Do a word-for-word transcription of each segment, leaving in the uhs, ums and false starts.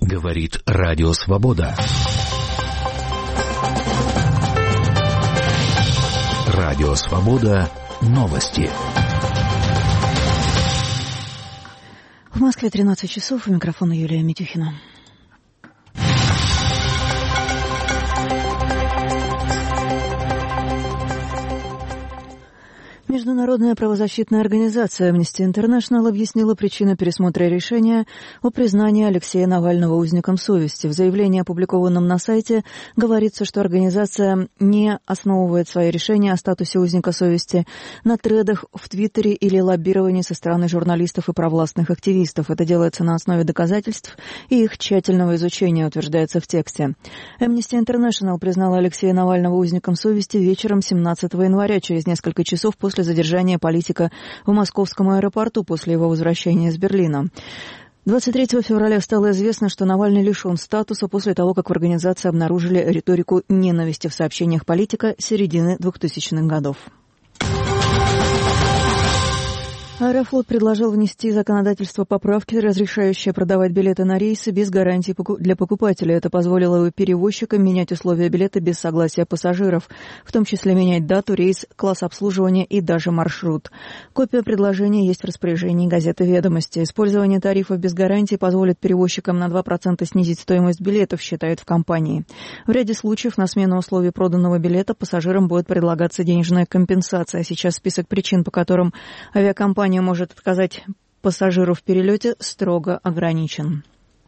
Говорит Радио Свобода. Радио Свобода. Новости. В Москве тринадцать часов. У микрофона Юлия Митюхина. Международная правозащитная организация Amnesty International объяснила причину пересмотра решения о признании Алексея Навального узником совести. В заявлении, опубликованном на сайте, говорится, что организация не основывает свои решения о статусе узника совести на тредах в Твиттере или лоббировании со стороны журналистов и провластных активистов. Это делается на основе доказательств и их тщательного изучения, утверждается в тексте. Amnesty International признала Алексея Навального узником совести вечером семнадцатого января, через несколько часов после задержания политика в московском аэропорту после его возвращения из Берлина. двадцать третьего февраля стало известно, что Навальный лишен статуса после того, как в организации обнаружили риторику ненависти в сообщениях политика середины двухтысячных годов. Аэрофлот предложил внести в законодательство поправки, разрешающие продавать билеты на рейсы без гарантий для покупателя. Это позволило перевозчикам менять условия билета без согласия пассажиров, в том числе менять дату, рейс, класс обслуживания и даже маршрут. Копия предложения есть в распоряжении газеты «Ведомости». Использование тарифов без гарантий позволит перевозчикам на два процента снизить стоимость билетов, считают в компании. В ряде случаев на смену условий проданного билета пассажирам будет предлагаться денежная компенсация. Сейчас список причин, по которым авиакомпания может отказать пассажиру в перелете, строго ограничен.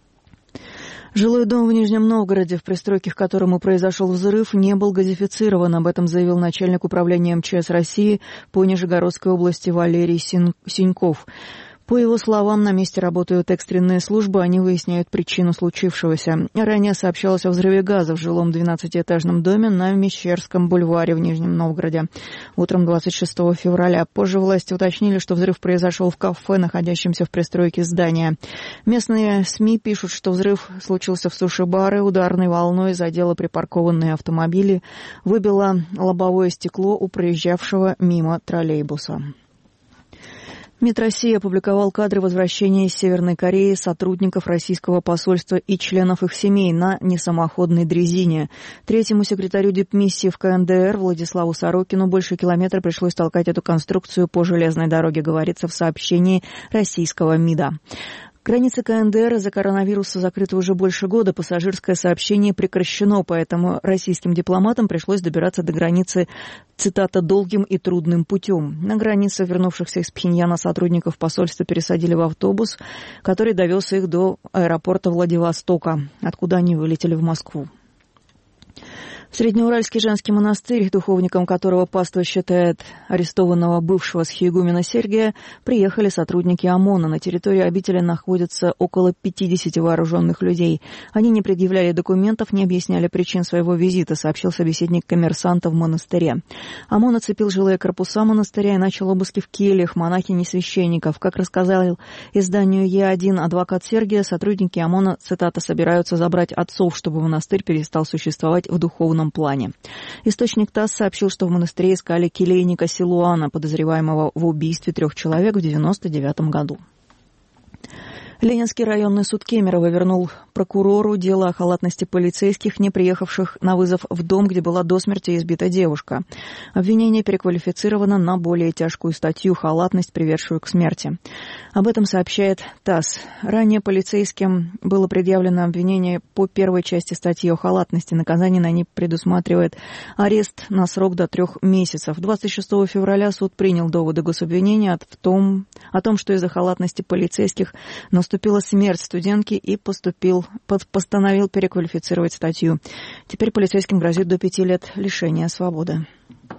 Жилой дом в Нижнем Новгороде, в пристройке к которому произошел взрыв, не был газифицирован. Об этом заявил начальник управления эм че эс России по Нижегородской области Валерий Синьков. По его словам, на месте работают экстренные службы, они выясняют причину случившегося. Ранее сообщалось о взрыве газа в жилом двенадцатиэтажном доме на Мещерском бульваре в Нижнем Новгороде утром двадцать шестого февраля. Позже власти уточнили, что взрыв произошел в кафе, находящемся в пристройке здания. Местные СМИ пишут, что взрыв случился в суши-баре, ударной волной задело припаркованные автомобили, выбило лобовое стекло у проезжавшего мимо троллейбуса. МИД России опубликовал кадры возвращения из Северной Кореи сотрудников российского посольства и членов их семей на несамоходной дрезине. Третьему секретарю дипмиссии в ка эн дэ эр Владиславу Сорокину больше километра пришлось толкать эту конструкцию по железной дороге, говорится в сообщении российского МИДа. Границы ка эн дэ эр из-за коронавируса закрыты уже больше года, пассажирское сообщение прекращено, поэтому российским дипломатам пришлось добираться до границы, цитата, «долгим и трудным путем». На границе вернувшихся из Пхеньяна сотрудников посольства пересадили в автобус, который довез их до аэропорта Владивостока, откуда они вылетели в Москву. В Среднеуральский женский монастырь, духовником которого паства считает арестованного бывшего схиегумена Сергия, приехали сотрудники ОМОНа. На территории обители находятся около пятидесяти вооруженных людей. Они не предъявляли документов, не объясняли причин своего визита, сообщил собеседник коммерсанта в монастыре. ОМОН оцепил жилые корпуса монастыря и начал обыски в кельях монахинь и священников. Как рассказал изданию Е один адвокат Сергия, сотрудники ОМОНа, цитата, собираются забрать отцов, чтобы монастырь перестал существовать в духовном плане. Источник ТАСС сообщил, что в монастыре искали келейника Силуана, подозреваемого в убийстве трех человек в девяносто девятом году. Ленинский районный суд Кемерово вернул прокурору дело о халатности полицейских, не приехавших на вызов в дом, где была до смерти избита девушка. Обвинение переквалифицировано на более тяжкую статью «халатность, приведшую к смерти». Об этом сообщает ТАСС. Ранее полицейским было предъявлено обвинение по первой части статьи о халатности. Наказание на ней предусматривает арест на срок до трех месяцев. двадцать шестого февраля суд принял доводы гособвинения о том, о том, что из-за халатности полицейских наступила смерть студентки и поступил, постановил переквалифицировать статью. Теперь полицейским грозит до пяти лет лишения свободы.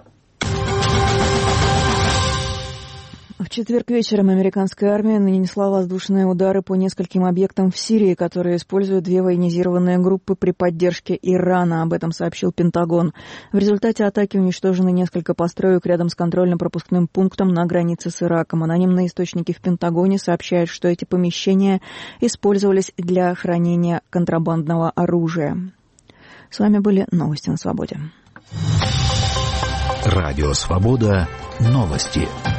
В четверг вечером американская армия нанесла воздушные удары по нескольким объектам в Сирии, которые используют две военизированные группы при поддержке Ирана. Об этом сообщил Пентагон. В результате атаки уничтожены несколько построек рядом с контрольно-пропускным пунктом на границе с Ираком. Анонимные источники в Пентагоне сообщают, что эти помещения использовались для хранения контрабандного оружия. С вами были новости на Свободе. Радио Свобода. Новости.